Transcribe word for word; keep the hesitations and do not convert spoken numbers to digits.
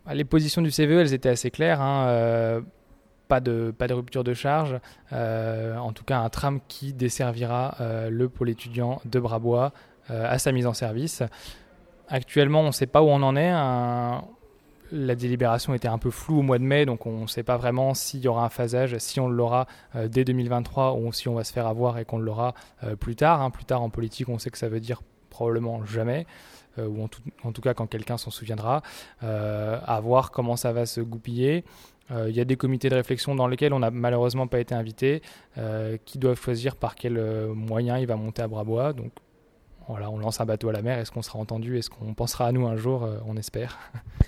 Les positions du C V E, elles étaient assez claires. Hein, euh, pas, de, pas de rupture de charge. Euh, en tout cas, un tram qui desservira euh, le pôle étudiant de Brabois euh, à sa mise en service. Actuellement, on ne sait pas où on en est. Un, la délibération était un peu floue au mois de mai, donc on ne sait pas vraiment s'il y aura un phasage, si on l'aura euh, dès deux mille vingt-trois ou si on va se faire avoir et qu'on l'aura euh, plus tard. Hein. Plus tard en politique, on sait que ça veut dire probablement jamais, euh, ou en tout, en tout cas quand quelqu'un s'en souviendra, euh, à voir comment ça va se goupiller. Il euh, y a des comités de réflexion dans lesquels on n'a malheureusement pas été invité, euh, qui doivent choisir par quel euh, moyen il va monter à Brabois. Donc voilà, on lance un bateau à la mer. Est-ce qu'on sera entendu? Est-ce qu'on pensera à nous un jour? euh, On espère.